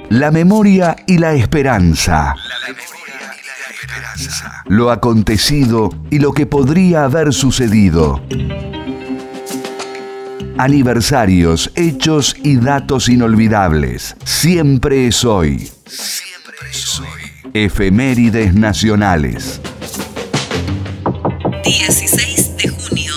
La memoria y la esperanza. Lo acontecido y lo que podría haber sucedido. Aniversarios, hechos y datos inolvidables. Siempre es hoy. Efemérides nacionales. 16 de junio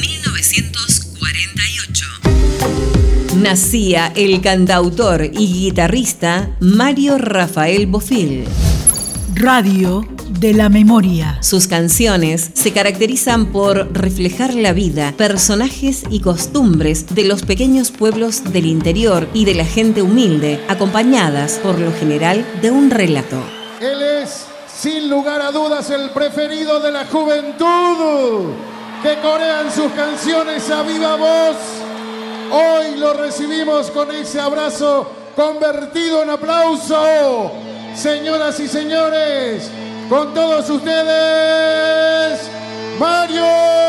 1948. Nacía el cantautor y guitarrista Mario Rafael Bofill. Radio de la memoria. Sus canciones se caracterizan por reflejar la vida, personajes y costumbres de los pequeños pueblos del interior y de la gente humilde, acompañadas por lo general de un relato. Él es, sin lugar a dudas, el preferido de la juventud, que corean sus canciones a viva voz. Hoy lo recibimos con ese abrazo convertido en aplauso. Señoras y señores, con todos ustedes, Mario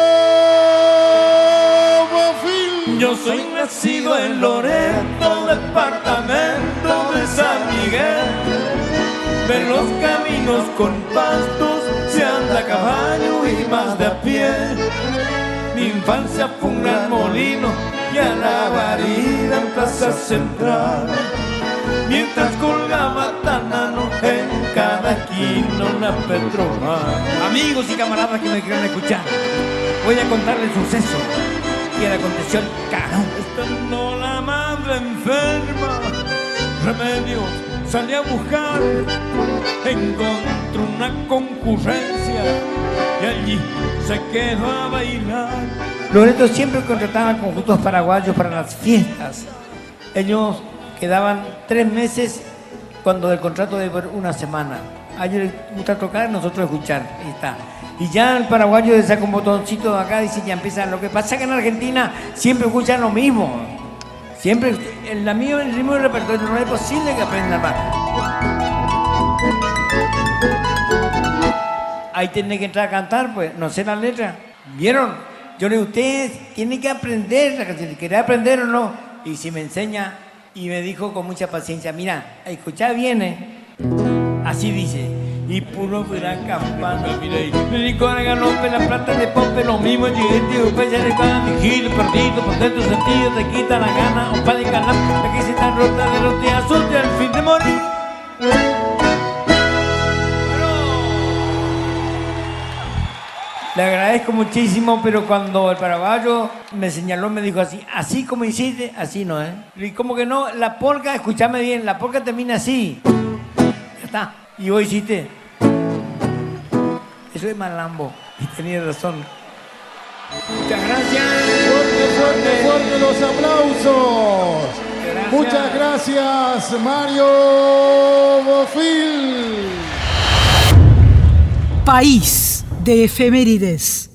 Bofill. Yo soy nacido en Loreto, departamento de San Miguel. De los caminos con pastos se anda a caballo y más de a pie. Mi infancia fue un gran molino y a la guarida en Plaza Central. Mientras colgaba Tanano en cada esquina una Petrobras. Amigos y camaradas que me quieran escuchar, voy a contarles el suceso que le aconteció al Carón. Estando la madre enferma, remedios salí a buscar. Encontré una concurrencia y allí se quedó a bailar. Loreto siempre contrataba conjuntos paraguayos para las fiestas. Ellos quedaban 3 meses cuando del contrato de una semana. A ellos les gusta tocar, nosotros escuchar. Ahí está. Y ya el paraguayo saca un botoncito de acá y dice, ya empiezan. Lo que pasa es que en Argentina siempre escuchan lo mismo. Siempre, el mismo repertorio, no es posible que aprendan más. Ahí tienen que entrar a cantar, pues, no sé la letra. ¿Vieron? Yo le digo, ustedes tienen que aprender la canción, ¿querés aprender o no? Y si me enseña, y me dijo con mucha paciencia, mira, escuchá bien, así dice. Y puro verá campana, mira ahí. Me dijo, galope, la plata de pompe, lo mismo, llegué, tío, pecha de cada vigil, perdido, por dentro sentido, te quita la gana, un par de ganas, la que se está rota de los días, azote al fin de morir. Le agradezco muchísimo, pero cuando el paraguayo me señaló, me dijo así como hiciste, así no, ¿eh? Y como que no, la polca, escúchame bien, la polca termina así. Ya está. Y vos hiciste. Eso es malambo. Y tenías razón. Muchas gracias. Fuerte los aplausos. Gracias. Muchas gracias, Mario Bofill. País de efemérides.